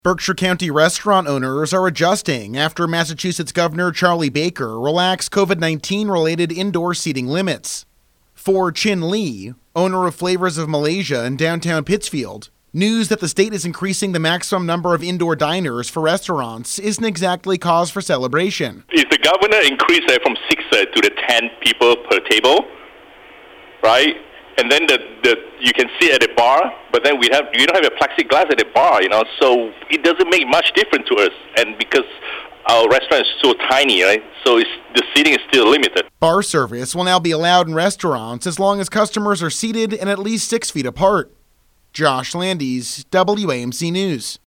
Berkshire County restaurant owners are adjusting after Massachusetts Governor Charlie Baker relaxed COVID-19 related indoor seating limits. For Chin Lee, owner of Flavors of Malaysia in downtown Pittsfield, news that the state is increasing the maximum number of indoor diners for restaurants isn't exactly cause for celebration. If the governor increased it from 6 to the 10 people per table, right? And then you can sit at a bar, but then we don't have a plexiglass at the bar, so it doesn't make much difference to us. And because our restaurant is so tiny, right? So the seating is still limited. Bar service will now be allowed in restaurants as long as customers are seated and at least 6 feet apart. Josh Landis, WAMC News.